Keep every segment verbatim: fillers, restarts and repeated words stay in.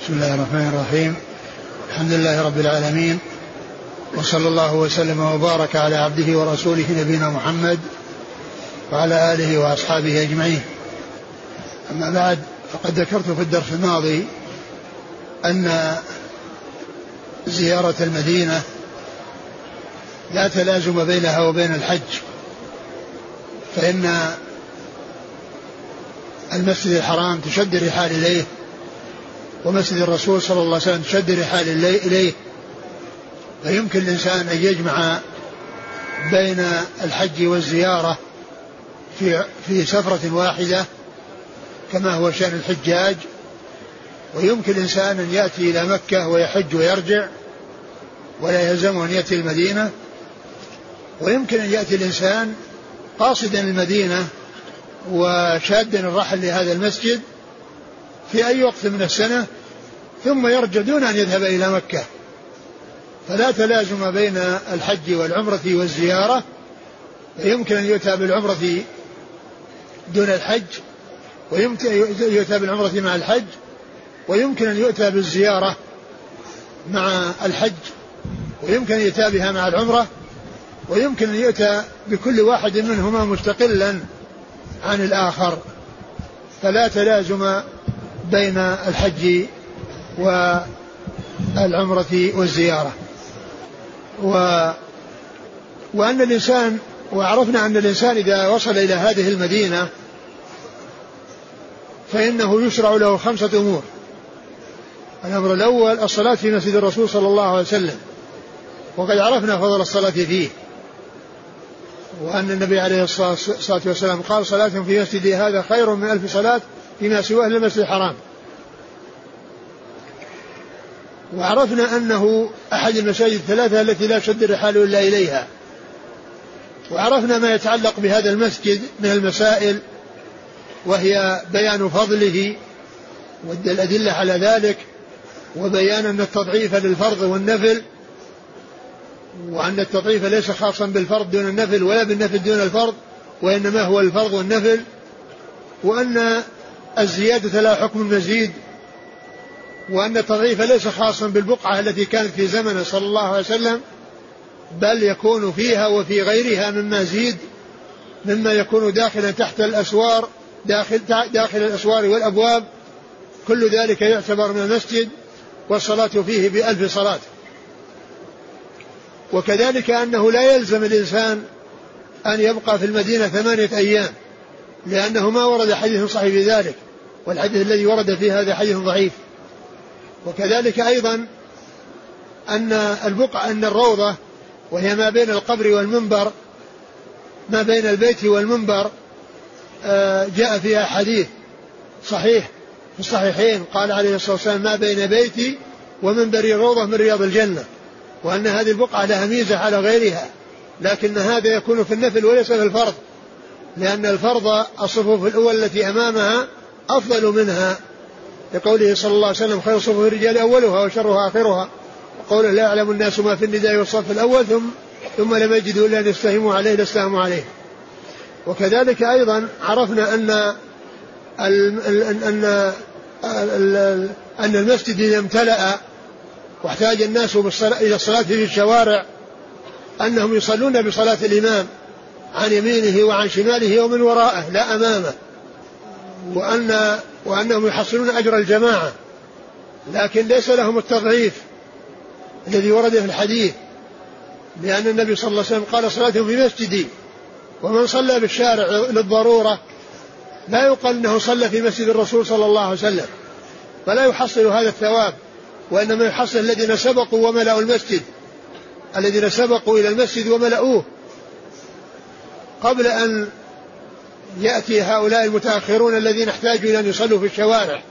بسم الله الرحمن الرحيم. الحمد لله رب العالمين، وصلى الله وسلم وبارك على عبده ورسوله نبينا محمد وعلى آله وأصحابه أجمعين. أما بعد، فقد ذكرت في الدرس الماضي أن زيارة المدينة لا تلازم بينها وبين الحج، فإن المسجد الحرام تشد الرحال إليه، ومسجد الرسول صلى الله عليه وسلم تشد الرحال إليه، فيمكن الإنسان أن يجمع بين الحج والزيارة في في سفرة واحدة كما هو شأن الحجاج، ويمكن الإنسان أن يأتي إلى مكة ويحج ويرجع ولا يلزمه أن يأتي المدينة، ويمكن أن يأتي الإنسان قاصدا المدينة وشادا الرحل لهذا المسجد في أي وقت من السنة ثم يرجع دون أن يذهب إلى مكة. فلا تلازم بين الحج والعمرة والزيارة، فيمكن أن يؤتى بالعمرة دون الحج، ويمكن أن يؤتى بالعمرة مع الحج، ويمكن أن يؤتى بالزيارة مع الحج، ويمكن أن يؤتى بها مع العمرة، ويمكن أن يؤتى بكل واحد منهما مستقلا عن الآخر. فلا تلازم بين الحج والعمرة والزيارة. و... وأن الإنسان وعرفنا أن الإنسان إذا وصل إلى هذه المدينة فإنه يشرع له خمسة أمور. الأمر الأول الصلاة في مسجد الرسول صلى الله عليه وسلم، وقد عرفنا فضل الصلاة فيه، وأن النبي عليه الصلاة والسلام قال: صلاة في مسجدي هذا خير من ألف صلاة فيما سواه للمسجد الحرام. وعرفنا أنه أحد المساجد الثلاثة التي لا تشد الرحال إلا إليها. وعرفنا ما يتعلق بهذا المسجد من المسائل، وهي بيان فضله والأدلة على ذلك، وبيان أن التضعيف للفرض والنفل، وأن التضعيف ليس خاصا بالفرض دون النفل ولا بالنفل دون الفرض، وإنما هو الفرض والنفل، وأن الزيادة لا حكم المزيد، وأن التضعيف ليس خاصا بالبقعة التي كانت في زمنه صلى الله عليه وسلم، بل يكون فيها وفي غيرها مما زيد، مما يكون داخلا تحت الأسوار، داخل, داخل الأسوار والأبواب، كل ذلك يعتبر من المسجد، والصلاة فيه بألف صلاة. وكذلك أنه لا يلزم الإنسان أن يبقى في المدينة ثمانية أيام، لأنه ما ورد حديث صحيح في ذلك، والحديث الذي ورد فيه هذا حديث ضعيف. وكذلك أيضا أن البقعة أن الروضة وهي ما بين القبر والمنبر، ما بين البيت والمنبر، جاء فيها حديث صحيح في الصحيحين، قال عليه الصلاة والسلام: ما بين بيتي ومنبري روضة من رياض الجنة. وأن هذه البقعة لها ميزة على غيرها، لكن هذا يكون في النفل وليس في الفرض، لأن الفرض الصفوف الأول التي أمامها أفضل منها، لقوله صلى الله عليه وسلم: خير صفوف الرجال أولها وشرها آخرها، وقوله: لا يعلم الناس ما في النداء والصف الأول ثم ثم لم يجدوا إلا أن يستهموا عليه لاستهموا عليه. وكذلك أيضا عرفنا أن أن أن المسجد إذا امتلأ واحتاج الناس إلى الصلاة في الشوارع أنهم يصلون بصلاة الإمام عن يمينه وعن شماله ومن وراءه لا أمامه، وأن وأنهم يحصلون أجر الجماعة، لكن ليس لهم التضعيف الذي ورد في الحديث، لأن النبي صلى الله عليه وسلم قال: صلاتهم في مسجدي. ومن صلى بالشارع للضرورة لا يقال أنه صلى في مسجد الرسول صلى الله عليه وسلم، فلا يحصل هذا الثواب، وإنما يحصل الذين سبقوا وملأوا المسجد، الذين سبقوا إلى المسجد وملأوه قبل أن يأتي هؤلاء المتأخرون الذين احتاجوا إلى أن يصلوا في الشوارع.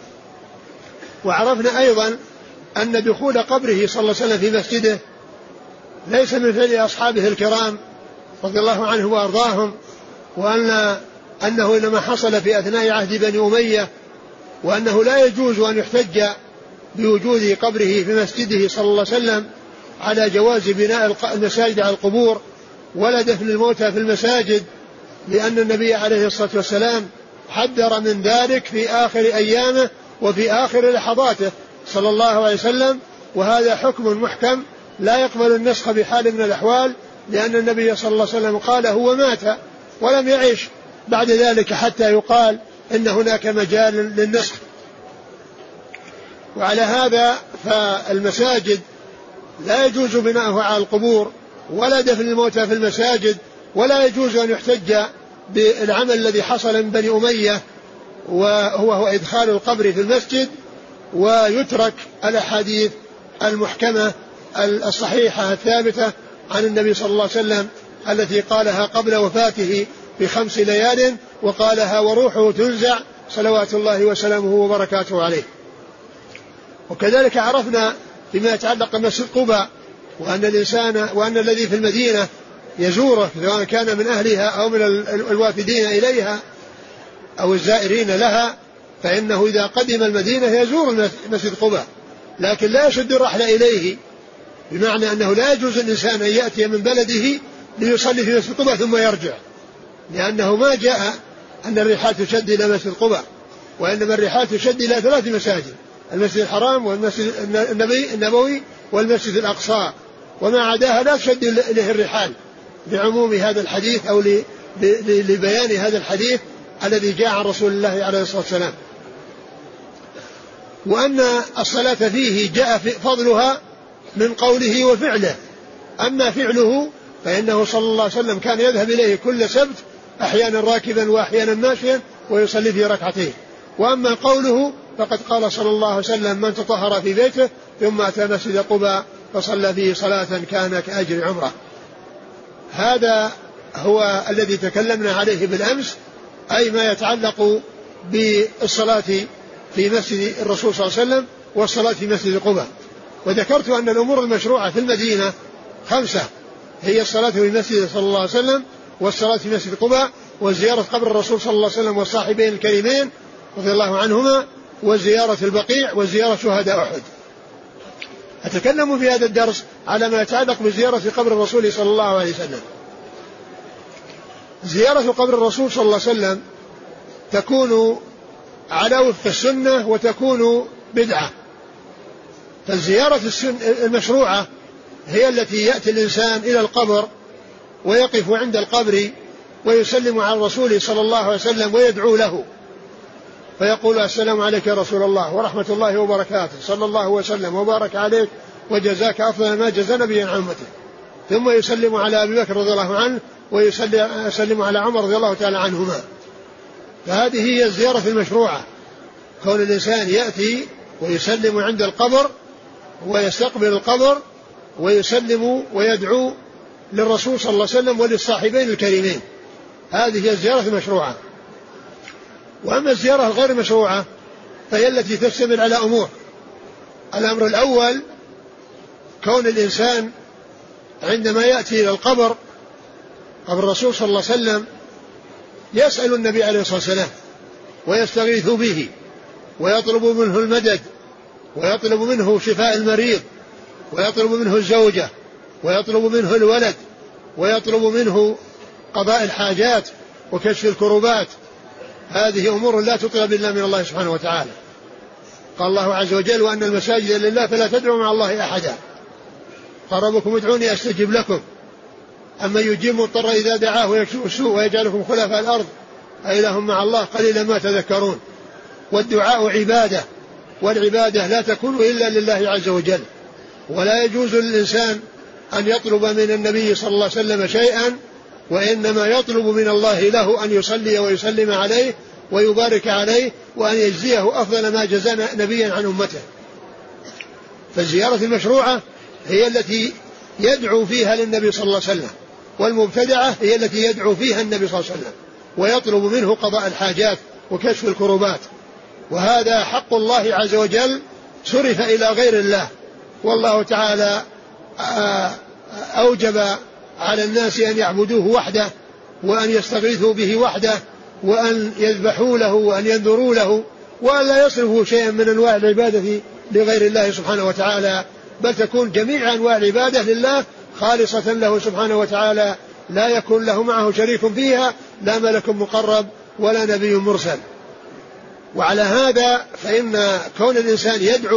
وعرفنا أيضا أن دخول قبره صلى الله عليه وسلم في مسجده ليس من فعل أصحابه الكرام رضي الله عنه وأرضاهم، وأن أنه إنما حصل في أثناء عهد بني أمية، وأنه لا يجوز أن يحتج بوجود قبره في مسجده صلى الله عليه وسلم على جواز بناء المساجد على القبور ولا دفن الموتى في المساجد، لأن النبي عليه الصلاة والسلام حذر من ذلك في آخر أيامه وفي آخر لحظاته صلى الله عليه وسلم، وهذا حكم محكم لا يقبل النسخ بحال من الأحوال، لأن النبي صلى الله عليه وسلم قال هو مات ولم يعيش بعد ذلك حتى يقال إن هناك مجال للنسخ. وعلى هذا فالمساجد لا يجوز بناؤها على القبور ولا دفن الموتى في المساجد، ولا يجوز أن يحتج بالعمل الذي حصل من بني أمية وهو هو إدخال القبر في المسجد، ويترك الأحاديث المحكمة الصحيحة الثابتة عن النبي صلى الله عليه وسلم التي قالها قبل وفاته بخمس ليال، وقالها وروحه تنزع صلوات الله وسلامه وبركاته عليه. وكذلك عرفنا فيما يتعلق بمسجد قباء وأن الإنسان وأن الذي في المدينة يزوره سواء كان من أهلها أو من الوافدين إليها أو الزائرين لها، فإنه إذا قدم المدينة يزور مسجد قباء، لكن لا يشد الرحل إليه، بمعنى أنه لا يجوز الإنسان أن يأتي من بلده ليصلي في مسجد قباء ثم يرجع، لأنه ما جاء أن الرحال تشد إلى مسجد قباء، وإنما الرحال تشد إلى ثلاث مساجد: المسجد الحرام والمسجد النبي النبوي والمسجد الأقصى، وما عداها لا تشد إليه الرحال بعموم هذا الحديث أو لبيان هذا الحديث الذي جاء عن رسول الله عليه الصلاة والسلام. وأن الصلاة فيه جاء في فضلها من قوله وفعله، أما فعله فإنه صلى الله عليه وسلم كان يذهب إليه كل سبت أحيانا راكبا وأحيانا ماشيا ويصلي فيه ركعتين. وأما قوله فقد قال صلى الله عليه وسلم: من تطهر في بيته ثم أتى مسجد قباء فصلى فيه صلاة كان كأجر عمره. هذا هو الذي تكلمنا عليه بالأمس، أي ما يتعلق بالصلاة في مسجد الرسول صلى الله عليه وسلم والصلاة في مسجد قباء. وذكرت أن الأمور المشروعة في المدينة خمسة: هي الصلاة في مسجد صلى الله عليه وسلم، والصلاة في مسجد قباء، وزيارة قبر الرسول صلى الله عليه وسلم والصاحبين الكريمين رضي الله عنهما، وزيارة البقيع، وزيارة شهداء أحد. أتكلم في هذا الدرس على ما يتعلق بزيارة قبر الرسول صلى الله عليه وسلم. زيارة قبر الرسول صلى الله عليه وسلم تكون على وفق السنة وتكون بدعة. فالزيارة المشروعة هي التي يأتي الإنسان إلى القبر ويقف عند القبر ويسلم على الرسول صلى الله عليه وسلم ويدعو له، فيقول: السلام عليك يا رسول الله ورحمة الله وبركاته، صلى الله وسلم وبارك عليك وجزاك أفضل ما جزى نبيا عن أمته. ثم يسلم على أبي بكر رضي الله عنه ويسلم على عمر رضي الله تعالى عنهما. فهذه هي الزيارة المشروعة، كون الإنسان يأتي ويسلم عند القبر ويستقبل القبر ويسلم ويدعو للرسول صلى الله عليه وسلم وللصاحبين الكريمين. هذه هي الزيارة المشروعة. وأما الزيارة الغير مشروعة فهي التي تشتمل على أمور. الأمر الأول: كون الإنسان عندما يأتي إلى القبر قبر الرسول صلى الله عليه وسلم يسأل النبي عليه الصلاة والسلام ويستغيث به ويطلب منه المدد ويطلب منه شفاء المريض ويطلب منه الزوجة ويطلب منه الولد ويطلب منه قضاء الحاجات وكشف الكروبات. هذه أمور لا تطلب إلا من الله سبحانه وتعالى. قال الله عز وجل: وأن المساجد لله فلا تدعوا مع الله أحدا، قال ربكم ادعوني أستجب لكم. أما يجيب مضطر إذا دعاه ويكشف السوء ويجعلكم خلفاء الأرض أإله مع الله قليلا ما تذكرون. والدعاء عبادة، والعبادة لا تكون إلا لله عز وجل، ولا يجوز للإنسان أن يطلب من النبي صلى الله عليه وسلم شيئا، وإنما يطلب من الله له أن يصلي ويسلم عليه ويبارك عليه وأن يجزيه أفضل ما جزى نبيا عن أمته. فالزيارة المشروعة هي التي يدعو فيها للنبي صلى الله عليه وسلم، والمبتدعة هي التي يدعو فيها النبي صلى الله عليه وسلم ويطلب منه قضاء الحاجات وكشف الكروبات. وهذا حق الله عز وجل صرف إلى غير الله، والله تعالى أوجب على الناس أن يعبدوه وحده وأن يستغيثوا به وحده وأن يذبحوا له وأن ينذروا له، وأن لا يصرفوا شيئا من أنواع العبادة لغير الله سبحانه وتعالى، بل تكون جميع أنواع العبادة لله خالصة له سبحانه وتعالى، لا يكون له معه شريك فيها، لا ملك مقرب ولا نبي مرسل. وعلى هذا فإن كون الإنسان يدعو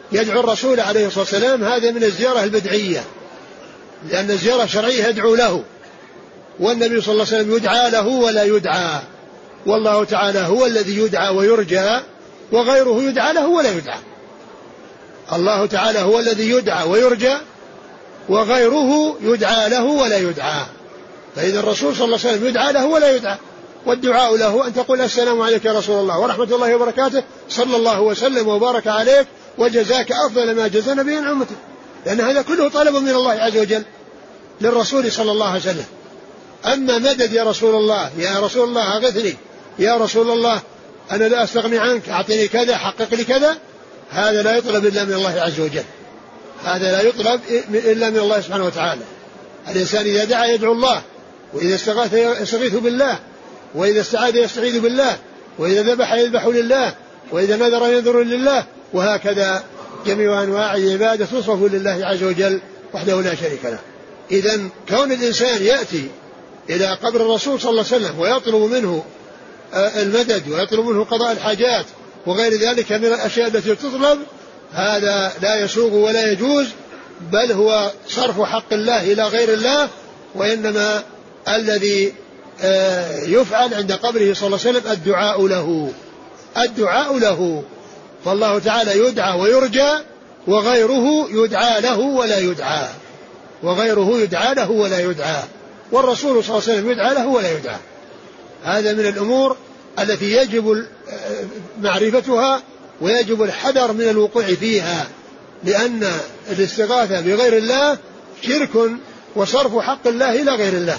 يدعو الرسول عليه الصلاة والسلام، هذا من الزيارة البدعية، لأن الزيارة الشرعية يدعو له، والنبي صلى الله عليه وسلم يدعى له ولا يدعى، والله تعالى هو الذي يدعى ويرجى، وغيره يدعى له ولا يدعى. الله تعالى هو الذي يدعى ويرجى، وغيره يدعى له ولا يدعى. فإذا الرسول صلى الله عليه وسلم يدعى له ولا يدعى، والدعاء له أن تقول السلام عليك يا رسول الله ورحمة الله وبركاته، صلى الله وسلم وبارك عليك وجزاك أفضل ما جزى نبي عن أمته، لأن هذا كله طلب من الله عز وجل للرسول صلى الله عليه وسلم. أما مدد يا رسول الله، يا رسول الله أغثني، يا رسول الله أنا لا أستغني عنك، أعطني كذا، حقق لي كذا، هذا لا يطلب إلا من الله عز وجل، هذا لا يطلب إلا من الله سبحانه وتعالى. الإنسان إذا دعا يدعو الله، وإذا استغاث يستغيث بالله، وإذا استعاذ يستعيذ بالله، وإذا ذبح يذبح لله، وإذا نذر ينذر لله، وهكذا جميع أنواع العبادة تصرف لله عز وجل وحده لا شريك له. إذن كون الإنسان يأتي إلى قبر الرسول صلى الله عليه وسلم ويطلب منه المدد ويطلب منه قضاء الحاجات وغير ذلك من الأشياء التي تطلب، هذا لا يسوغ ولا يجوز، بل هو صرف حق الله إلى غير الله. وإنما الذي يفعل عند قبره صلى الله عليه وسلم الدعاء له، الدعاء له، فالله تعالى يدعى ويرجى، وغيره يدعى له ولا يدعى، وغيره يدعى له ولا يدعى، والرسول صلى الله عليه وسلم يدعى له ولا يدعى. هذا من الأمور التي يجب معرفتها ويجب الحذر من الوقوع فيها، لأن الاستغاثة بغير الله شرك وصرف حق الله إلى غير الله.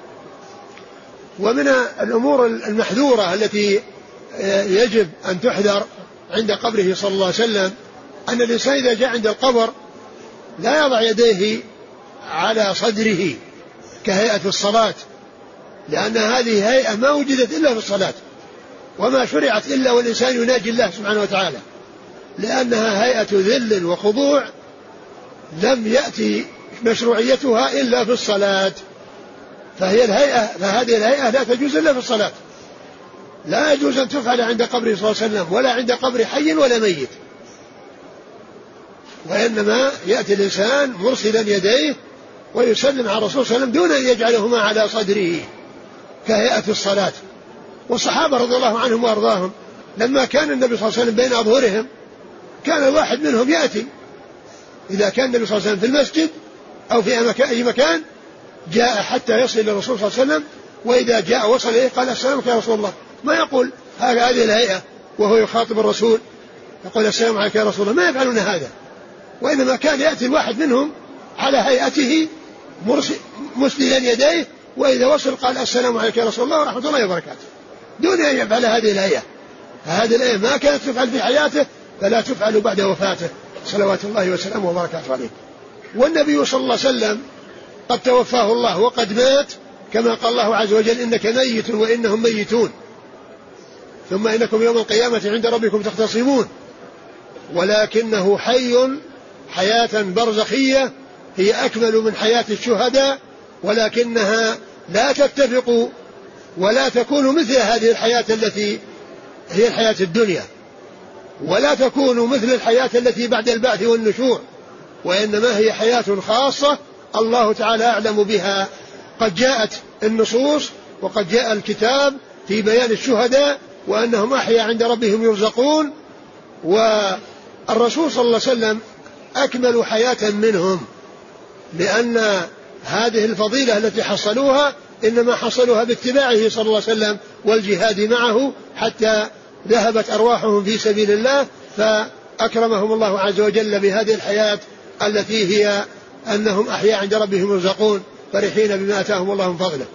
ومن الأمور المحذورة التي يجب أن تحذر عند قبره صلى الله عليه وسلم أن الإنسان إذا جاء عند القبر لا يضع يديه على صدره كهيئة الصلاة، لأن هذه هيئة ما وجدت إلا في الصلاة، وما شرعت إلا والإنسان يناجي الله سبحانه وتعالى، لأنها هيئة ذل وخضوع لم يأتي مشروعيتها إلا في الصلاة، فهي الهيئة فهذه الهيئة لا تجوز إلا في الصلاة، لا يجوز أن تفعل عند قبر صلى الله عليه وسلم ولا عند قبر حي ولا ميت، وإنما يأتي الإنسان مرسلا يديه ويسلم على الرسول صلى الله عليه وسلم دون أن يجعلهما على صدره كهيئة الصلاة. والصحابة رضي الله عنهم وأرضاهم لما كان النبي صلى الله عليه وسلم بين أظهرهم كان الواحد منهم يأتي، إذا كان النبي صلى الله عليه وسلم في المسجد أو في أي مكان جاء حتى يصل إلى الرسول صلى الله عليه وسلم، وإذا جاء وصل إليه قال السلام عليك يا رسول الله، ما يقول هذه الهيئة وهو يخاطب الرسول يقول السلام عليك يا رسول الله، ما يفعلون هذا، وإنما كان يأتي الواحد منهم على هيئته مسدلا يديه، وإذا وصل قال السلام عليك يا رسول الله ورحمة الله وبركاته، دون أن يفعل هذه الهيئة. هذه الهيئة ما كانت تفعل في حياته فلا تفعل بعد وفاته صلوات الله وسلامه وبركاته عليه. والنبي صلى الله عليه وسلم قد توفاه الله وقد مات، كما قال الله عز وجل إنك ميت وإنهم ميتون ثم إنكم يوم القيامة عند ربكم تختصمون، ولكنه حي حياة برزخية هي أكمل من حياة الشهداء، ولكنها لا تتفق ولا تكون مثل هذه الحياة التي هي الحياة الدنيا، ولا تكون مثل الحياة التي بعد البعث والنشور، وإنما هي حياة خاصة الله تعالى أعلم بها. قد جاءت النصوص وقد جاء الكتاب في بيان الشهداء وأنهم أحياء عند ربهم يرزقون، والرسول صلى الله عليه وسلم أكمل حياة منهم، لأن هذه الفضيلة التي حصلوها إنما حصلوها باتباعه صلى الله عليه وسلم والجهاد معه حتى ذهبت أرواحهم في سبيل الله، فأكرمهم الله عز وجل بهذه الحياة التي هي أنهم أحياء عند ربهم يرزقون فرحين بما آتاهم الله من فضله.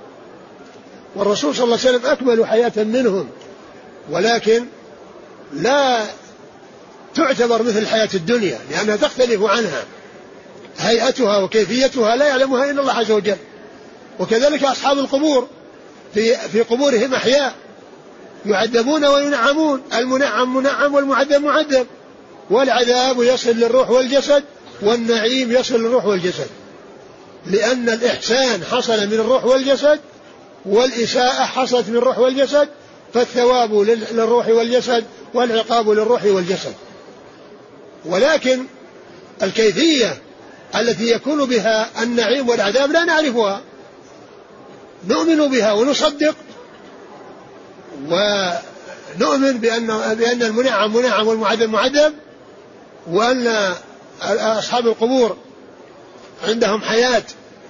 والرسول صلى الله عليه وسلم أكمل حياة منهم، ولكن لا تعتبر مثل حياة الدنيا لأنها تختلف عنها، هيئتها وكيفيتها لا يعلمها إلا الله عز وجل. وكذلك أصحاب القبور في, في قبورهم أحياء يعذبون وينعمون، المنعم منعم والمعذب معذب، والعذاب يصل للروح والجسد والنعيم يصل للروح والجسد، لأن الإحسان حصل من الروح والجسد والإساءة حصلت من الروح والجسد، فالثواب للروح والجسد والعقاب للروح والجسد. ولكن الكيفية التي يكون بها النعيم والعذاب لا نعرفها، نؤمن بها ونصدق ونؤمن بأن, بأن المنعم منعم والمعذب معذب، وأن أصحاب القبور عندهم حياة،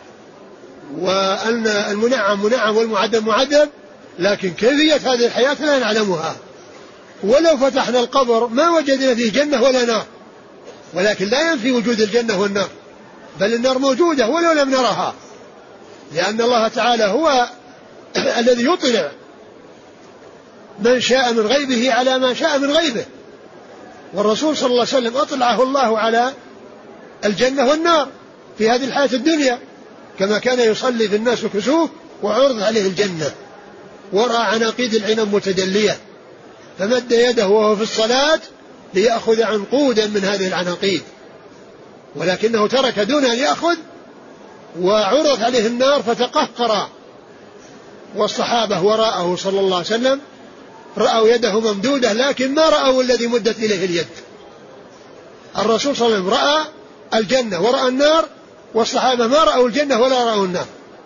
وأن المنعم منعم والمعذب معذب، لكن كيفية هذه الحياة لا نعلمها. ولو فتحنا القبر ما وجدنا فيه جنة ولا نار، ولكن لا ينفي وجود الجنة والنار، بل النار موجودة ولو لم نرها، لأن الله تعالى هو الذي يطلع من شاء من غيبه على ما شاء من غيبه. والرسول صلى الله عليه وسلم أطلعه الله على الجنة والنار في هذه الحياة الدنيا، كما كان يصلي في الناس كسوف وعرض عليه الجنة ورأى عناقيد العنب متدلية، فمد يده وهو في الصلاة ليأخذ عنقودا من هذه العناقيد، ولكنه ترك دون أن يأخذ، وعرض عليه النار فتقهقر. والصحابة وراءه صلى الله عليه وسلم رأوا يده ممدودة، لكن ما رأوا الذي مدت إليه اليد. الرسول صلى الله عليه وسلم رأى الجنة ورأى النار، والصحابة ما رأوا الجنة ولا رأوا النار،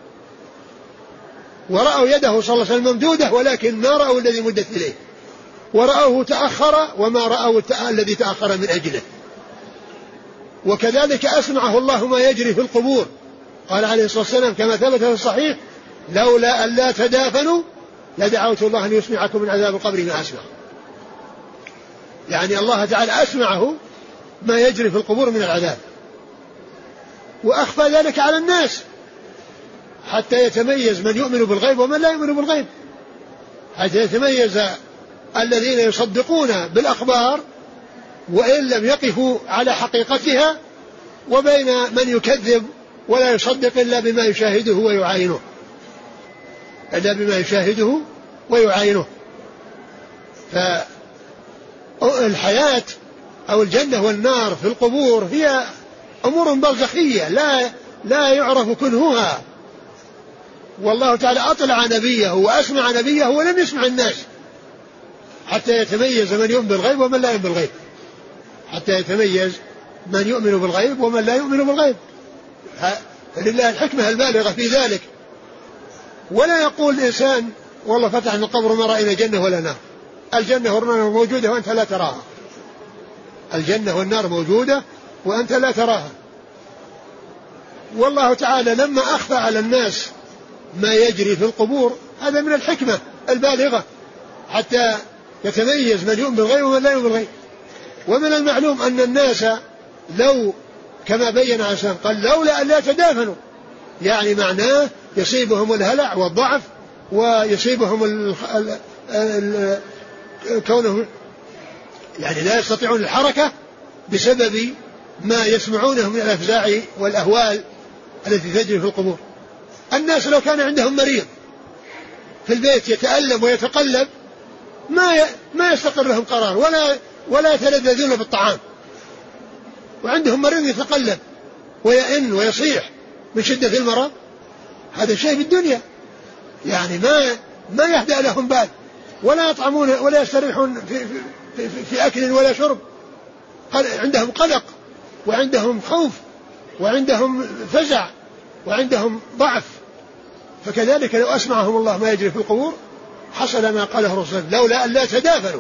ورأوا يده صلى الله عليه وسلم ممدودة ولكن ما رأوا الذي مدت إليه، ورأوه تأخر وما رأوا الذي تأخر من أجله. وكذلك أسمعه الله ما يجري في القبور، قال عليه الصلاة والسلام كما ثبت في الصحيح: لولا أن لا تدافنوا لدعوت الله أن يسمعكم من عذاب القبر ما أسمع. يعني الله تعالى أسمعه ما يجري في القبور من العذاب، وأخفى ذلك على الناس حتى يتميز من يؤمن بالغيب ومن لا يؤمن بالغيب، حتى يتميز الذين يصدقون بالأخبار وإن لم يقفوا على حقيقتها، وبين من يكذب ولا يصدق إلا بما يشاهده ويعاينه إلا بما يشاهده ويعاينه. فالحياة أو الجنة والنار في القبور هي أمور برزخية لا لا يعرف كنهها، والله تعالى أطلع نبيه وأسمع نبيه ولم يسمع الناس، حتى يتميز من يؤمن بالغيب ومن لا يؤمن بالغيب، حتى يتميز من يؤمن بالغيب ومن لا يؤمن بالغيب. فلله الحكمة البالغة في ذلك. ولا يقول الإنسان والله فتحنا القبر ما رأينا جنة ولا نار. الجنة والنار موجودة وأنت لا تراها، الجنة والنار موجودة وأنت لا تراها. والله تعالى لما أخفى على الناس ما يجري في القبور هذا من الحكمة البالغة، حتى يتميز من يؤمن بالغيب ومن لا يؤمن بالغيب. ومن المعلوم أن الناس لو كما بين عشان قال لولا أن لا تدافنوا، يعني معناه يصيبهم الهلع والضعف، ويصيبهم ال ال ال كونهم يعني لا يستطيعون الحركة بسبب ما يسمعونه من الأفزاع والأهوال التي تجري في القبور. الناس لو كان عندهم مريض في البيت يتألم ويتقلب ما ما يستقر لهم قرار ولا ولا يتلذذون بالطعام، وعندهم مريض يتقلب ويئن ويصيح من شدة المرض، هذا شيء في الدنيا يعني ما ما يهدأ لهم بال، ولا يطعمون ولا يستريحون في, في, في, في أكل ولا شرب، عندهم قلق وعندهم خوف وعندهم فزع وعندهم ضعف. فكذلك لو أسمعهم الله ما يجري في القبور حصل ما قاله الرسول لولا أن لا تدافنوا،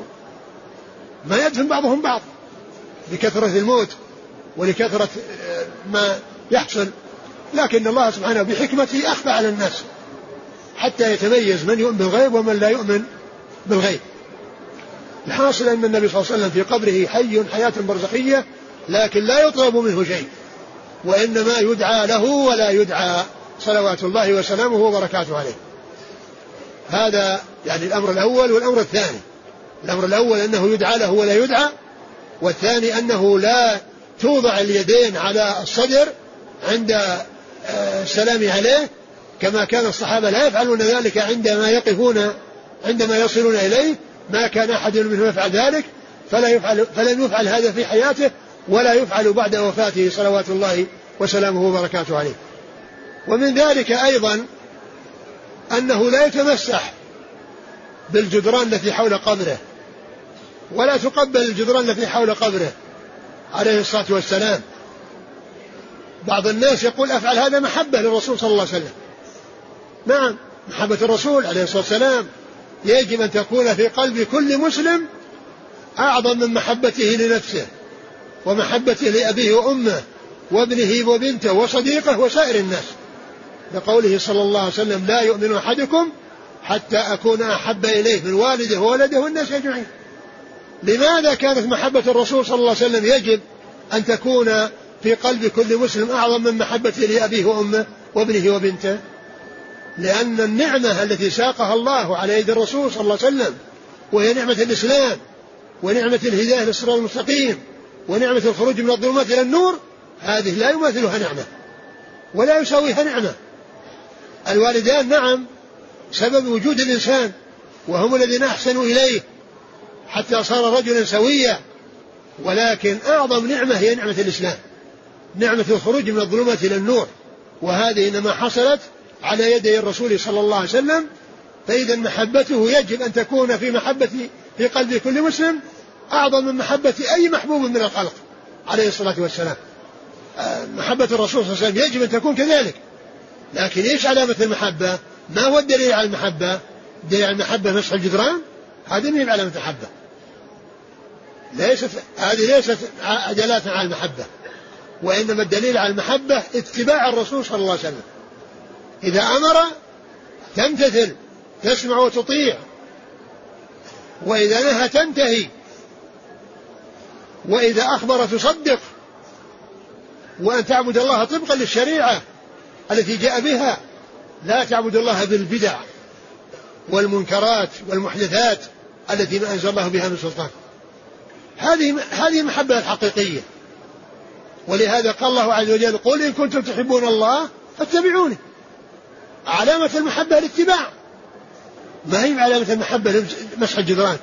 ما يدفن بعضهم بعض لكثرة الموت ولكثرة ما يحصل، لكن الله سبحانه بحكمته أخفى على الناس حتى يتميز من يؤمن بالغيب ومن لا يؤمن بالغيب. الحاصل أن النبي صلى الله عليه وسلم في قبره حي حياة برزخية، لكن لا يطلب منه شيء، وإنما يدعى له ولا يدعى، صلوات الله وسلامه وبركاته عليه. هذا يعني الأمر الأول. والأمر الثاني، الأمر الأول أنه يدعى له ولا يدعى، والثاني أنه لا توضع اليدين على الصدر عند السلام عليه كما كان الصحابة لا يفعلون ذلك عندما يقفون عندما يصلون إليه، ما كان أحد منهم يفعل ذلك، فلا يفعل فلن يفعل هذا في حياته ولا يفعل بعد وفاته صلوات الله وسلامه وبركاته عليه. ومن ذلك أيضا أنه لا يتمسح بالجدران التي حول قبره، ولا تقبل الجدران التي حول قبره عليه الصلاة والسلام. بعض الناس يقول أفعل هذا محبة للرسول صلى الله عليه وسلم. نعم، محبة الرسول عليه الصلاة والسلام يجب أن تكون في قلب كل مسلم أعظم من محبته لنفسه ومحبته لأبيه وأمه وابنه وبنته وصديقه وسائر الناس، لقوله صلى الله عليه وسلم لا يؤمن أحدكم حتى أكون أحب إليه من والده وولده والناس أجمعين. لماذا كانت محبة الرسول صلى الله عليه وسلم يجب أن تكون في قلب كل مسلم أعظم من محبته لأبيه وأمه وابنه وبنته؟ لأن النعمة التي ساقها الله على يد الرسول صلى الله عليه وسلم وهي نعمة الإسلام ونعمة الهداية للصراط المستقيم ونعمة الخروج من الظلمات إلى النور، هذه لا يماثلها نعمة ولا يساويها نعمة. الوالدان نعم سبب وجود الإنسان وهم الذين أحسنوا إليه حتى صار رجلا سويا، ولكن أعظم نعمة هي نعمة الإسلام، نعمة الخروج من الظلمات إلى النور، وهذه إنما حصلت على يدي الرسول صلى الله عليه وسلم. فإذا محبته يجب أن تكون في محبة في قلب كل مسلم أعظم من محبة أي محبوب من الخلق عليه الصلاة والسلام. محبة الرسول صلى الله عليه وسلم يجب أن تكون كذلك. لكن إيش علامة المحبة؟ ما هو الدليل على المحبة؟ دليل على المحبة مسح الجدران؟ هذه ما هي علامة المحبة، ليست هذه ليست دلالة على المحبة، وإنما الدليل على المحبة اتباع الرسول صلى الله عليه وسلم. إذا أمر تمتثل تسمع وتطيع، وإذا نهى تنتهي، وإذا أخبر تصدق، وأن تعبد الله طبقا للشريعة التي جاء بها، لا تعبد الله بالبدع والمنكرات والمحدثات التي ما أنزل الله بها من سلطان. هذه هذه المحبة الحقيقية. ولهذا قال الله عز وجل قل إن كنتم تحبون الله فاتبعوني. علامة المحبة الاتباع، ما هي علامة المحبة مسح الجدران،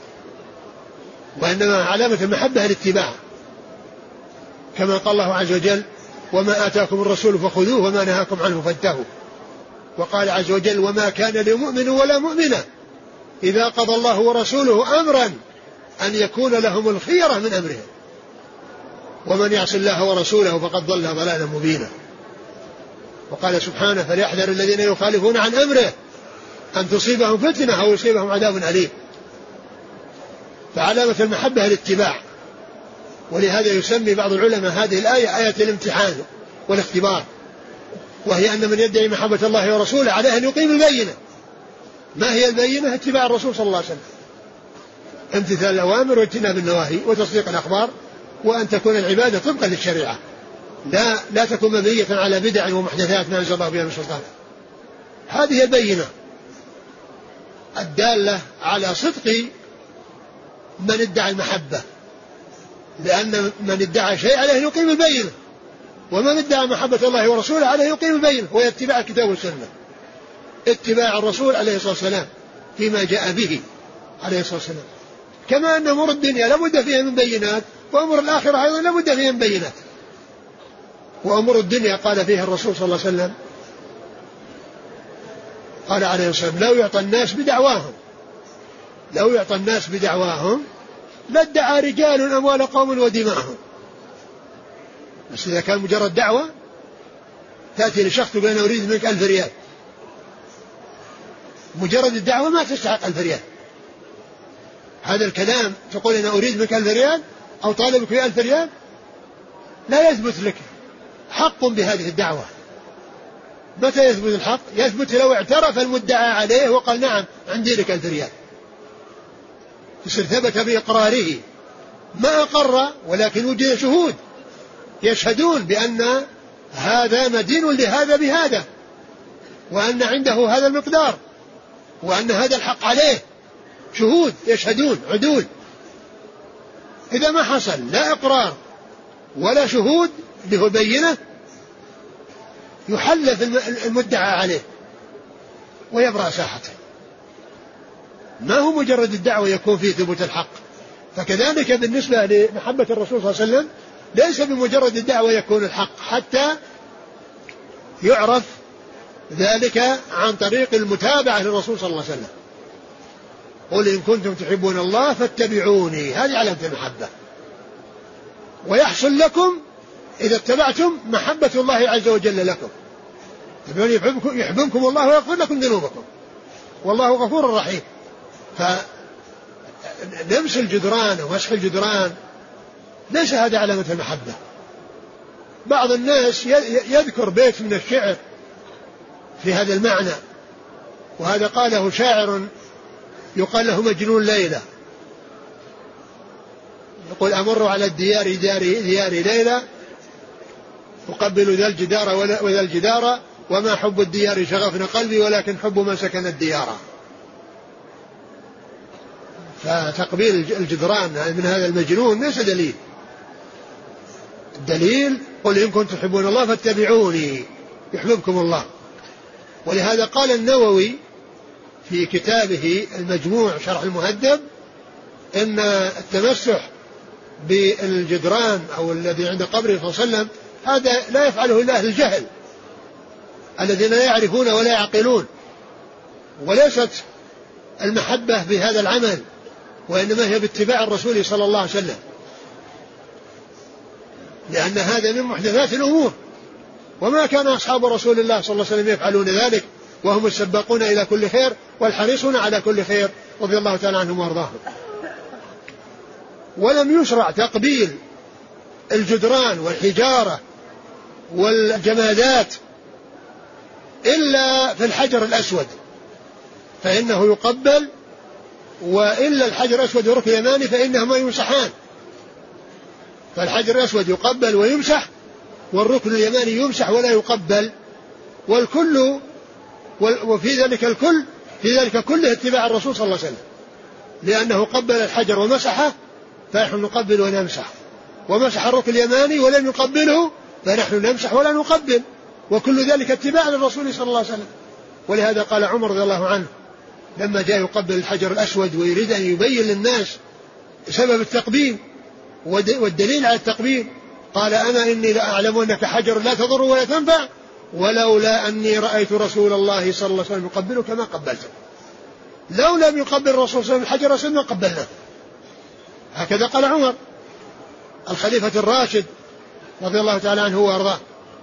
وإنما علامة المحبة الاتباع، كما قال الله عز وجل وما آتاكم الرسول فخذوه وما نهاكم عنه فانتهوا. وقال عز وجل وما كان لمؤمن ولا مؤمنة إذا قضى الله ورسوله أمرا أن يكون لهم الخيرة من أمرهم ومن يعص الله ورسوله فقد ضل ضلالا مبينا. وقال سبحانه فليحذر الذين يخالفون عن أمره أن تصيبهم فتنة أو يصيبهم عذاب أليم. فعلامة المحبة الاتباع. ولهذا يسمي بعض العلماء هذه الآية آية الامتحان والاختبار، وهي أن من يدعي محبة الله ورسوله عليه أن يقيم البينة. ما هي البينة؟ اتباع الرسول صلى الله عليه وسلم، امتثال الأوامر واجتناب النواهي وتصديق الأخبار، وأن تكون العبادة طبقا للشريعة، لا لا تكون مبنية على بدع ومحدثات ما أنزل الله بها من سلطان. هذه البينة الدالة على صدق من ادعى المحبة، لأن من ادعى شيء عليه أن يقيم البينة، ومن ادعى محبة الله ورسوله عليه يقيم البينة، وهي اتباع الكتاب والسنة، اتباع الرسول عليه الصلاة والسلام فيما جاء به عليه الصلاة والسلام. كما أن أمور الدنيا لابد فيها من بينات، وأمور الآخرة أيضا لابد فيها من بينات. وأمور الدنيا قال فيها الرسول صلى الله عليه وسلم قال عليه الصلاة والسلام لو يعطى الناس بدعواهم لو يعطى الناس بدعواهم لادعى رجال أموال قوم ودماءهم. بس إذا كان مجرد دعوة تأتي لشخص تقول أنا أريد منك ألف ريال، مجرد الدعوة ما تستحق ألف ريال. هذا الكلام تقول أنا أريد منك ألف ريال أو طالبك في ألف ريال لا يثبت لك حق بهذه الدعوة. متى يثبت الحق؟ يثبت لو اعترف المدعى عليه وقال نعم عندي لك ألف ريال، يصير ثبت بإقراره. ما أقر ولكن وجد شهود يشهدون بأن هذا مدين لهذا بهذا، وأن عنده هذا المقدار، وأن هذا الحق عليه، شهود يشهدون عدول. إذا ما حصل لا إقرار ولا شهود له بينة يحلف المدعى عليه ويبرأ ساحته. ما هو مجرد الدعوة يكون فيه ثبوت الحق. فكذلك بالنسبة لمحبة الرسول صلى الله عليه وسلم ليس بمجرد الدعوة يكون الحق، حتى يعرف ذلك عن طريق المتابعة للرسول صلى الله عليه وسلم. قل إن كنتم تحبون الله فاتبعوني، هذه علامة المحبة. ويحصل لكم إذا اتبعتم محبة الله عز وجل لكم. يحببكم, يحببكم الله ويغفر لكم ذنوبكم والله غفور رحيم. فلمس الجدران ومسح الجدران ليس هذا علامة المحبة. بعض الناس يذكر بيت من الشعر في هذا المعنى، وهذا قاله شاعر يقال له مجنون ليلى، يقول أمر على الديار ديار, ديار ليلى أقبل ذا الجدار وذا الجدار وما حب الديار شغفنا قلبي ولكن حب من سكن الديار. فتقبيل الجدران من هذا المجنون ليس دليل. الدليل قل إن كنتم تحبون الله فاتبعوني يحببكم الله. ولهذا قال النووي في كتابه المجموع شرح المهذب إن التمسح بالجدران أو الذي عند قبره صلى الله عليه وسلم هذا لا يفعله إلا أهل الجهل الذين لا يعرفون ولا يعقلون، وليست المحبة بهذا العمل، وإنما هي باتباع الرسول صلى الله عليه وسلم، لأن هذا من محدثات الأمور، وما كان أصحاب رسول الله صلى الله عليه وسلم يفعلون ذلك وهم السباقون إلى كل خير والحريصون على كل خير رضي الله تعالى عنهم وارضاهم. ولم يشرع تقبيل الجدران والحجارة والجمادات إلا في الحجر الأسود فإنه يقبل، وإلا الحجر الأسود وركن يماني فإنهما يمسحان. فالحجر الأسود يقبل ويمسح، والركن اليماني يمسح ولا يقبل، والكل وفي ذلك الكل في ذلك كله اتباع الرسول صلى الله عليه وسلم، لأنه قبل الحجر ومسحه فنحن نقبل ونمسح، ومسح الركن اليماني ولم يقبله فنحن نمسح ولا نقبل، وكل ذلك اتباع للرسول صلى الله عليه وسلم. ولهذا قال عمر رضي الله عنه لما جاء يقبل الحجر الأسود ويريد أن يبين للناس سبب التقبيل والدليل على التقبيل، قال أنا إني لأعلم أنك حجر لا تضر ولا تنفع ولولا أني رأيت رسول الله صلى الله عليه وسلم يقبلك ما قبلته. لو لم يقبل الرسول صلى الله عليه وسلم الحجر الأسود ما قبلناه. هكذا قال عمر الخليفة الراشد رضي الله تعالى عنه وأرضاه.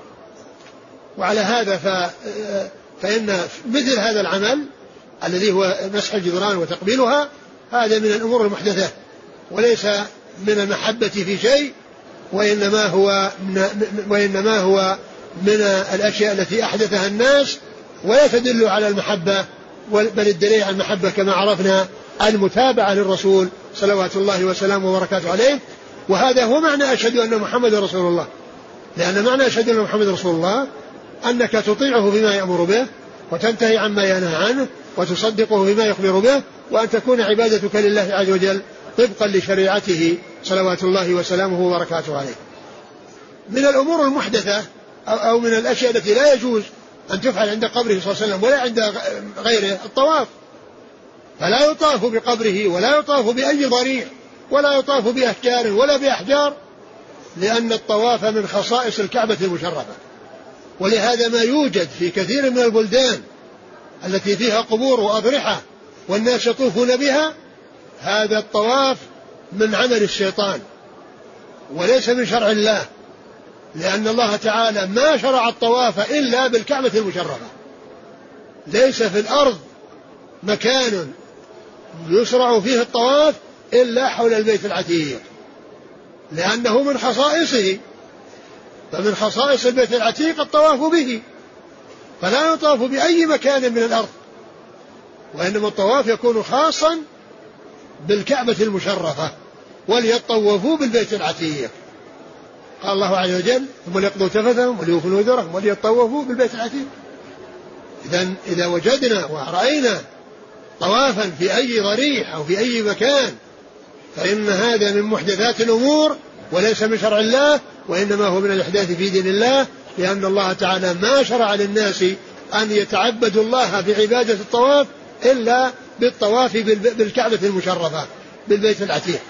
وعلى هذا ف... فإن مثل هذا العمل الذي هو مسح الجدران وتقبيلها هذا من الأمور المحدثة، وليس من المحبة في شيء، وإنما هو من, وإنما هو من الأشياء التي أحدثها الناس، ولا تدل على المحبة، بل الدليل على المحبة كما عرفنا المتابعة للرسول صلوات الله وسلامه وبركاته عليه. وهذا هو معنى أشهد أن محمد رسول الله، لأن معنى أشهد أن محمد رسول الله أنك تطيعه فيما يأمر به وتنتهي عما ينهى عنه وتصدقه فيما يخبر به، وأن تكون عبادتك لله عز وجل طبقا لشريعته صلوات الله وسلامه وبركاته عليه. من الأمور المحدثة أو من الأشياء التي لا يجوز أن تفعل عند قبره صلى الله عليه وسلم ولا عند غيره الطواف، فلا يطاف بقبره ولا يطاف بأي ضريح ولا يطاف بأشجار ولا بأحجار، لأن الطواف من خصائص الكعبة المشرفة. ولهذا ما يوجد في كثير من البلدان التي فيها قبور وأضرحة والناس يطوفون بها، هذا الطواف من عمل الشيطان وليس من شرع الله، لأن الله تعالى ما شرع الطواف إلا بالكعبة المشرفة. ليس في الأرض مكان يشرع فيه الطواف إلا حول البيت العتيق، لأنه من خصائصه، فمن خصائص البيت العتيق الطواف به، فلا يطاف بأي مكان من الأرض، وإنما الطواف يكون خاصا بالكعبة المشرفة، وليطوفوا بالبيت العتيق. قال الله عز وجل ثم ليقضوا تفثهم وليوفوا نذورهم وليطوفوا بالبيت العتيق. إذن إذا وجدنا ورأينا طوافا في أي ضريح أو في أي مكان فإن هذا من محدثات الأمور وليس من شرع الله، وإنما هو من الإحداث في دين الله، لأن الله تعالى ما شرع للناس أن يتعبدوا الله بعبادة الطواف إلا بالطواف بالكعبة المشرفة بالبيت العتيق.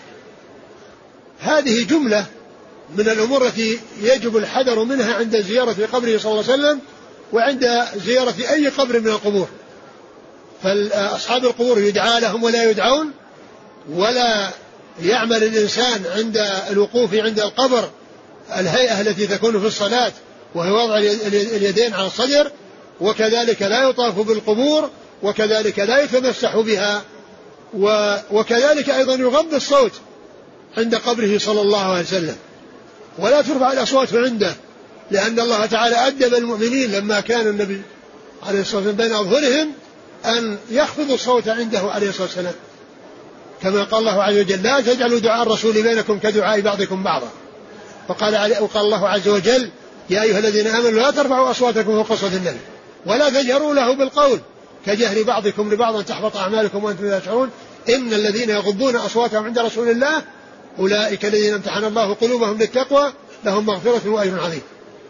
هذه جملة من الأمور التي يجب الحذر منها عند زيارة قبره صلى الله عليه وسلم وعند زيارة أي قبر من القبور. فأصحاب القبور يدعى لهم ولا يدعون، ولا يعمل الإنسان عند الوقوف عند القبر الهيئة التي تكون في الصلاة وهي وضع اليدين على الصدر، وكذلك لا يطاف بالقبور، وكذلك لا يتمسح بها، وكذلك أيضا يغض الصوت عند قبره صلى الله عليه وسلم، ولا ترفع الأصوات عنده، لأن الله تعالى أدب المؤمنين لما كان النبي عليه الصلاة والسلام بين أظهرهم أن يخفضوا الصوت عنده عليه الصلاة والسلام، كما قال الله عز وجل: لا تجعلوا دعاء الرسول بينكم كدعاء بعضكم بعضا. وقال, وقال الله عز وجل: يا أيها الذين آمنوا لا ترفعوا أصواتكم فوق صوت النبي ولا تجهروا له بالقول كجهر بعضكم لبعض تحبط أعمالكم وأنتم لا تشعرون إن الذين يغضون أصواتهم عند رسول الله أولئك الذين امتحن الله قلوبهم للتقوى لهم مغفرة وأجر عظيم.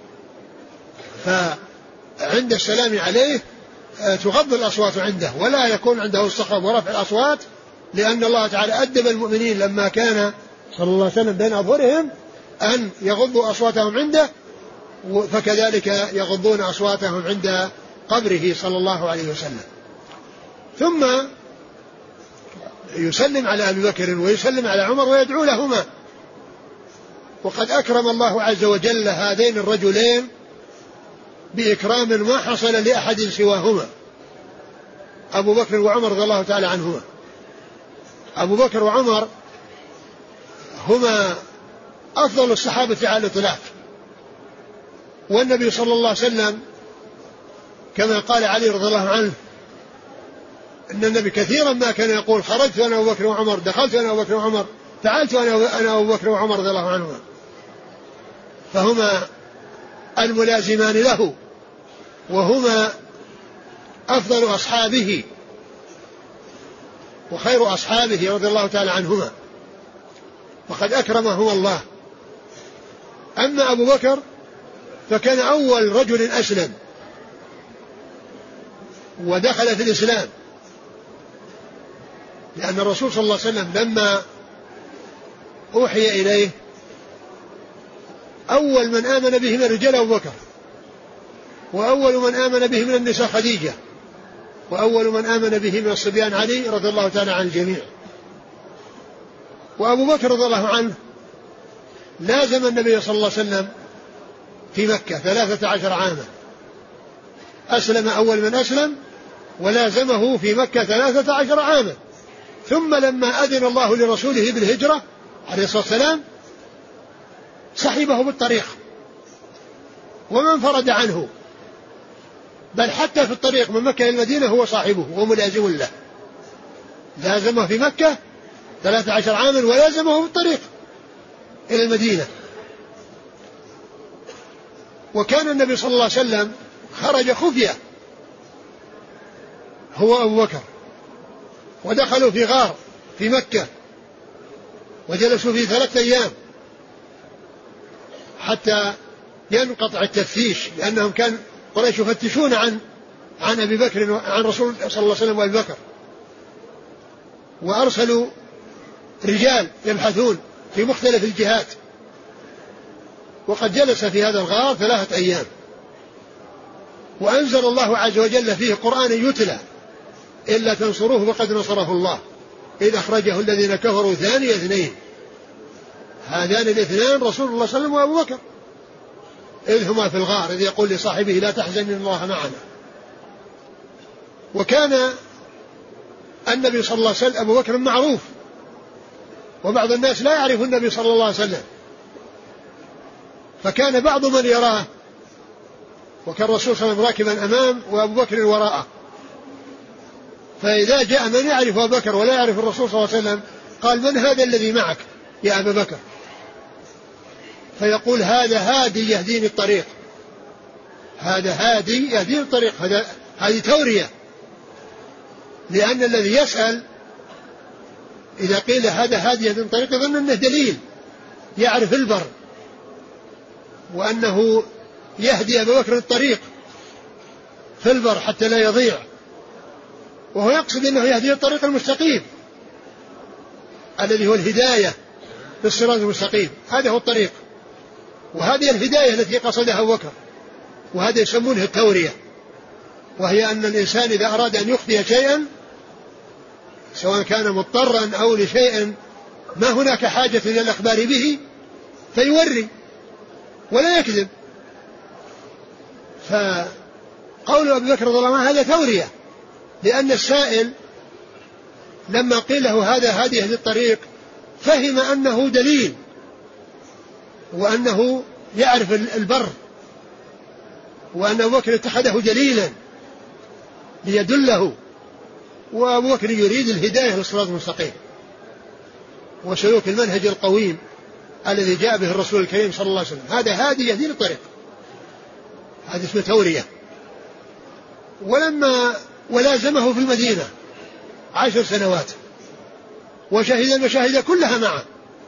فعند السلام عليه تغض الأصوات عنده، ولا يكون عنده الصخب ورفع الأصوات، لأن الله تعالى أدب المؤمنين لما كان صلى الله عليه وسلم بين أظهرهم أن يغضوا أصواتهم عنده، فكذلك يغضون أصواتهم عند قبره صلى الله عليه وسلم. ثم يسلم على أبي بكر ويسلم على عمر ويدعو لهما. وقد أكرم الله عز وجل هذين الرجلين بإكرام ما حصل لأحد سواهما، أبو بكر وعمر رضي الله تعالى عنهما. أبو بكر وعمر هما أفضل الصحابة على الإطلاق، والنبي صلى الله عليه وسلم كما قال علي رضي الله عنه أن النبي كثيرا ما كان يقول: خرجت أنا أبو بكر وعمر، دخلت أنا أبو بكر وعمر، تعالت أنا أبو بكر وعمر رضي الله عنهما. فهما الملازمان له، وهما أفضل أصحابه وخير أصحابه رضي الله تعالى عنهما، وقد أكرمه الله. أما أبو بكر فكان أول رجل أسلم ودخل في الإسلام، لأن الرسول صلى الله عليه وسلم لما أوحي إليه أول من آمن به من الرجال أبو بكر، وأول من آمن به من النساء خديجة، وأول من آمن به من الصبيان علي رضي الله تعالى عن الجميع. وأبو بكر رضي الله عنه لازم النبي صلى الله عليه وسلم في مكة ثلاثة عشر عاما، أسلم أول من أسلم ولازمه في مكة ثلاثة عشر عاما. ثم لما أذن الله لرسوله بالهجرة عليه الصلاة والسلام صحبه بالطريق وما انفرد عنه، بل حتى في الطريق من مكة إلى المدينة هو صاحبه وملازم له، لازمه في مكة ثلاثة عشر عاما ولازمه في الطريق إلى المدينة. وكان النبي صلى الله عليه وسلم خرج خفية هو أبو بكر، ودخلوا في غار في مكة وجلسوا فيه ثلاثة أيام حتى ينقطع التفتيش، لأنهم كان قريش يفتشون عن عن أبي بكر عن رسول صلى الله عليه وسلم وأبي بكر، وأرسلوا رجال يبحثون في مختلف الجهات. وقد جلس في هذا الغار ثلاثة أيام، وأنزل الله عز وجل فيه قرآن يتلى: إلا تنصروه فقد نصره الله إذ أخرجه الذين كفروا ثاني اثنين. هذان الاثنان رسول الله صلى الله عليه وسلم وأبو بكر، إذ هما في الغار إذ يقول لصاحبه: لا تحزن إن الله معنا. وكان النبي صلى الله عليه وسلم أبو بكر معروف، وبعض الناس لا يعرف النبي صلى الله عليه وسلم، فكان بعض من يراه، وكان الرسول صلى الله عليه وسلم راكبا أمام وأبو بكر وراءه، فإذا جاء من يعرف أبو بكر ولا يعرف الرسول صلى الله عليه وسلم قال: من هذا الذي معك يا أبا بكر؟ فيقول: هذا هادي يهديني الطريق، هذا هادي يهديني الطريق، هذا هذه تورية، لأن الذي يسأل إذا قيل هذا هادي يهديني الطريق يظن أنه دليل يعرف البر، وأنه يهدي أبا بكر الطريق في البر حتى لا يضيع، وهو يقصد أنه يهدي الطريق المستقيم الذي هو الهداية في الصراط المستقيم، هذا هو الطريق، وهذه الهداية التي قصدها أبو بكر، وهذا يسمونه التورية، وهي أن الإنسان إذا أراد أن يخفي شيئا سواء كان مضطرا أو لشيء ما هناك حاجة إلى الأخبار به فيوري ولا يكذب. فقول أبي بكر رضي الله عنه هذا تورية، لأن السائل لما قيل له هذا هذه الطريق فهم أنه دليل وأنه يعرف البر، وأن أبو بكر اتخذه دليلا ليدله، وأبو بكر يريد الهداية للصراط المستقيم وسلوك المنهج القويم الذي جاء به الرسول الكريم صلى الله عليه وسلم. هذا هادي يهدي للطريق، هذا اسمه تورية. ولما ولازمه في المدينة عشر سنوات وشهد المشاهد كلها معه،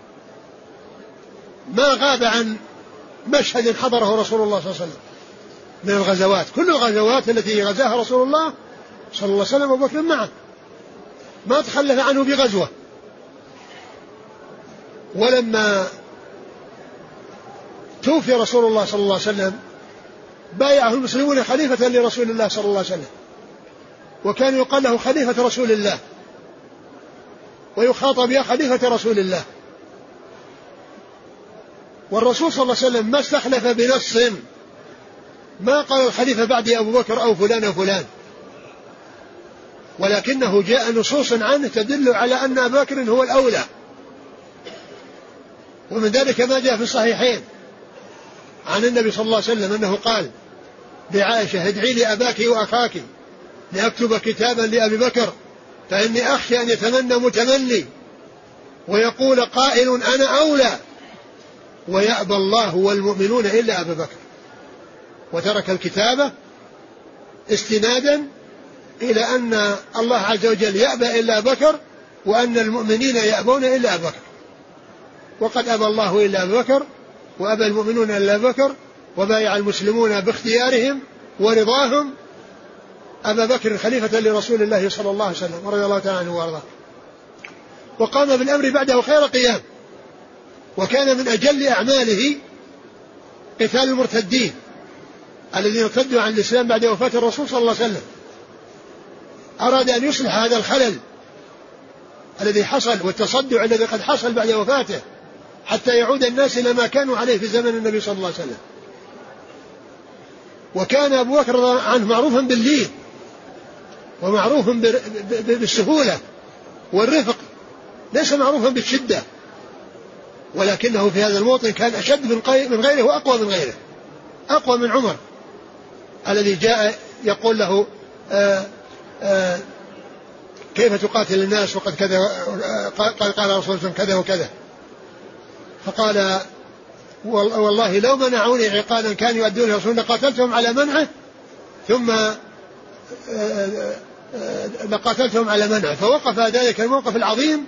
ما غاب عن مشهد حضره رسول الله صلى الله عليه وسلم من الغزوات، كل الغزوات التي غزاها رسول الله صلى الله عليه وسلم أبو بكر معه، ما تخلف عنه بغزوة. ولما توفي رسول الله صلى الله عليه وسلم بايعه المسلمون خليفة لرسول الله صلى الله عليه وسلم، وكان يقال له خليفة رسول الله ويخاطب يا خليفة رسول الله. والرسول صلى الله عليه وسلم ما استخلف بنص، ما قال الخليفة بعد أبو بكر أو فلان أو فلان، ولكنه جاء نصوص عنه تدل على أن أبا بكر هو الأولى. ومن ذلك ما جاء في الصحيحين عن النبي صلى الله عليه وسلم أنه قال لعائشة ادعي لي أباك وأخاك لأكتب كتابا لأبي بكر فإني أخشى أن يتمنى متمني ويقول قائل أنا أولى ويأبى الله والمؤمنون إلا أبا بكر، وترك الكتابة استنادا إلى أن الله عز وجل يأبى إلا أبا بكر وأن المؤمنين يأبون إلا أبا بكر، وقد أبى الله إلا أبا بكر وأبى المؤمنون إلا أبا بكر، وبايع المسلمون باختيارهم ورضاهم أبا بكر خليفة لرسول الله صلى الله عليه وسلم ورضي الله تعالى عنه وارضاه، وقام بالأمر بعده خير قيام. وكان من أجل أعماله قتال المرتدين الذين ارتدوا عن الإسلام بعد وفاة الرسول صلى الله عليه وسلم. أراد أن يصلح هذا الخلل الذي حصل والتصدع الذي قد حصل بعد وفاته حتى يعود الناس إلى ما كانوا عليه في زمن النبي صلى الله عليه وسلم. وكان أبو بكر عنه معروفا باللين ومعروف بالسهولة والرفق، ليس معروفا بالشدة، ولكنه في هذا الموطن كان أشد من غيره وأقوى من غيره، أقوى من عمر الذي جاء يقول له آآ آآ كيف تقاتل الناس وقد كذا قال قال رسول الله كذا وكذا، فقال والله لو منعوني عقالا كانوا يؤدونه رسول الله قاتلتهم على منعه ثم لقاتلتهم على منعه. فوقف ذلك الموقف العظيم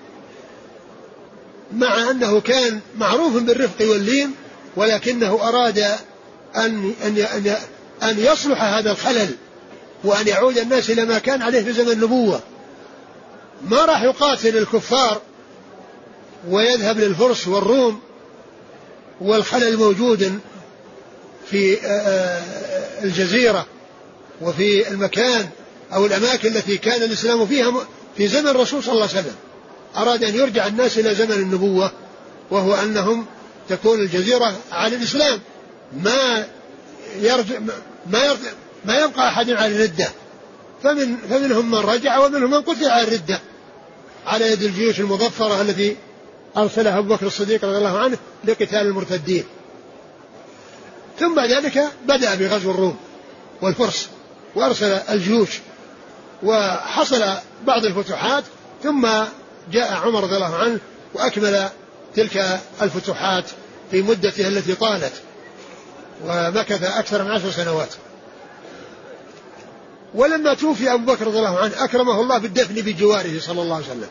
مع أنه كان معروف بالرفق واللين، ولكنه أراد أن أن أن يصلح هذا الخلل وأن يعود الناس إلى ما كان عليه في زمن النبوة. ما راح يقاتل الكفار ويذهب للفرس والروم والخلل موجود في الجزيرة وفي المكان أو الأماكن التي كان الإسلام فيها في زمن الرسول صلى الله عليه وسلم. أراد أن يرجع الناس إلى زمن النبوة، وهو أنهم تكون الجزيرة على الإسلام، ما يرجع ما يرجع ما يبقى أحد على الردة، فمن فمنهم من رجع ومنهم من قتل على الردة على يد الجيوش المظفرة التي أرسلها أبو بكر الصديق رضي الله عنه لقتال المرتدين. ثم بعد ذلك بدأ بغزو الروم والفرس وأرسل الجيوش وحصل بعض الفتوحات، ثم جاء عمر رضي الله عنه وأكمل تلك الفتوحات في مدته التي طالت ومكث أكثر من عشر سنوات. ولما توفي أبو بكر رضي الله عنه أكرمه الله بالدفن بجواره صلى الله عليه وسلم،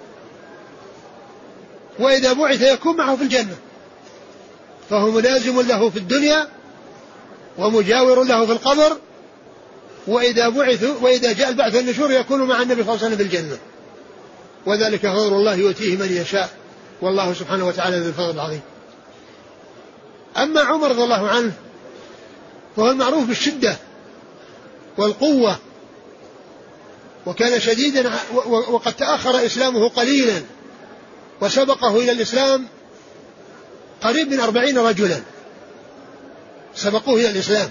وإذا بعث يكون معه في الجنة، فهو ملازم له في الدنيا ومجاور له في القبر، وإذا بعث وإذا جاء البعث والنشور يكون مع النبي صلى الله عليه وسلم في الجنة، وذلك فضل الله يؤتيه من يشاء والله سبحانه وتعالى ذو الفضل العظيم. أما عمر رضي الله عنه فهو المعروف بالشدة والقوة، وكان شديدا وقد تأخر إسلامه قليلا وسبقه إلى الإسلام قريب من أربعين رجلا سبقوه إلى الإسلام،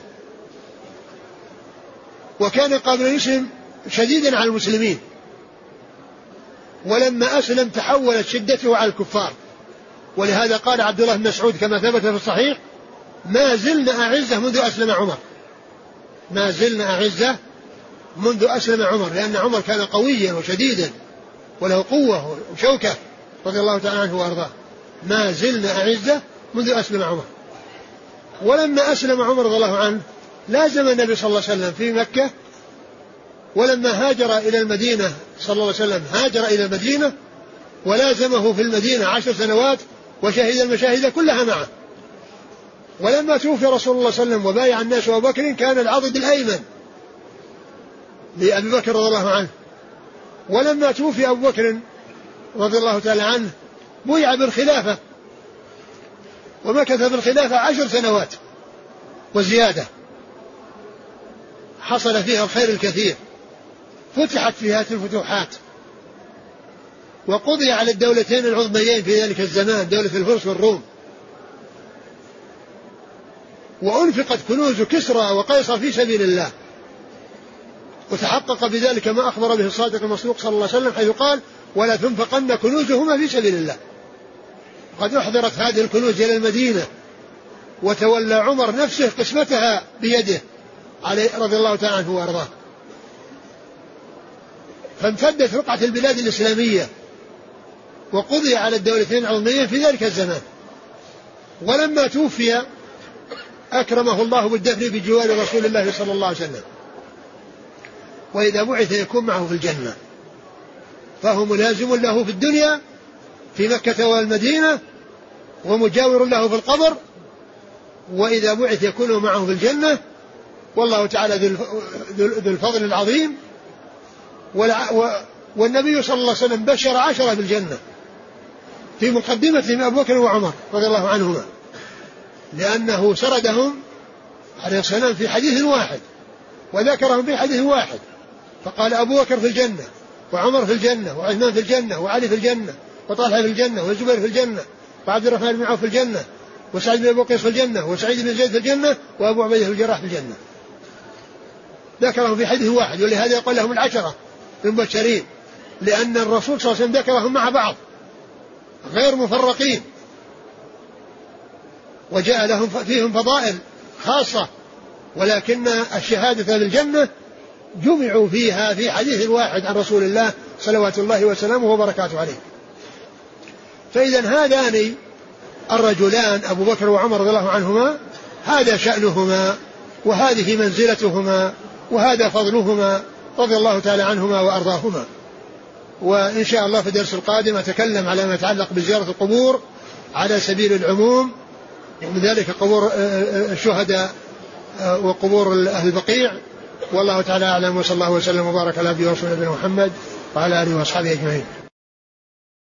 وكان قبل أن يسلم شديدا على المسلمين، ولما أسلم تحولت شدته على الكفار. ولهذا قال عبد الله بن مسعود كما ثبت في الصحيح: ما زلنا أعزة منذ أسلم عمر، ما زلنا أعزة منذ أسلم عمر، لأن عمر كان قويا وشديدا وله قوة وشوكة رضي الله تعالى عنه وأرضاه. ما زلنا أعزة منذ أسلم عمر. ولما أسلم عمر رضي الله عنه لازم النبي صلى الله عليه وسلم في مكة، ولما هاجر إلى المدينة صلى الله عليه وسلم هاجر إلى المدينة ولازمه في المدينة عشر سنوات وشهد المشاهد كلها معه. ولما توفي رسول الله صلى الله عليه وسلم وبايع الناس أبو بكر كان العضد الأيمن لأبي بكر رضي الله عنه. ولما توفي أبو بكر رضي الله تعالى عنه بويع بالخلافة، ومكث بالخلافة عشر سنوات وزيادة، حصل فيها الخير الكثير، فتحت فيها الفتوحات، وقضي على الدولتين العظميين في ذلك الزمان، دولة الفرس والروم، وأنفقت كنوز كسرى وقيصر في سبيل الله، وتحقق بذلك ما أخبر به الصادق المصدوق صلى الله عليه وسلم حيث قال: ولا تنفقن كنوزهما في سبيل الله. قد أحضرت هذه الكنوز إلى المدينة، وتولى عمر نفسه قسمتها بيده عليه رضي الله تعالى عنه وأرضاه، فامتدت رقعة البلاد الإسلامية، وقضي على الدولتين العظميين في ذلك الزمان. ولما توفي أكرمه الله بالدفن بجوار رسول الله صلى الله عليه وسلم، وإذا بعث يكون معه في الجنة، فهو ملازم له في الدنيا في مكة والمدينة، ومجاور له في القبر، وإذا بعث يكون معه في الجنة. والله تعالى ذو الفضل العظيم. والنبي صلى الله عليه وسلم بشر عشرة بالجنة في مقدمة أبو بكر وعمر رضي الله عنهما، لأنه سردهم عليه السلام في حديث واحد وذكرهم في حديث واحد، فقال: أبو بكر في الجنة، وعمر في الجنة، وعثمان في الجنة، وعلي في الجنة، وطلحة في الجنة، والزبير في الجنة، وعبد الرحمن بن عوف في الجنة، وسعيد بن أبي وقاص في الجنة، وسعيد بن زيد في الجنة، وأبو عبيدة الجراح في الجنة. ذكرهم في حديث واحد، ولهذا يقول لهم العشرة المبشرين، لأن الرسول صلى الله عليه وسلم ذكرهم مع بعض غير مفرقين، وجاء لهم فيهم فضائل خاصة، ولكن الشهادة للجنة جمعوا فيها في حديث واحد عن رسول الله صلوات الله وسلامه وبركاته عليه. فإذا هذان الرجلان أبو بكر وعمر رضي الله عنهما هذا شأنهما، وهذه منزلتهما، وهذا فضلهما رضي الله تعالى عنهما وأرضاهما. وإن شاء الله في الدرس القادم أتكلم على ما يتعلق بزيارة القبور على سبيل العموم، ومن ذلك قبور الشهداء وقبور أهل البقيع. والله تعالى أعلم، وصلى الله وسلم وبارك على نبينا ورسولنا محمد وعلى آله وأصحابه أجمعين.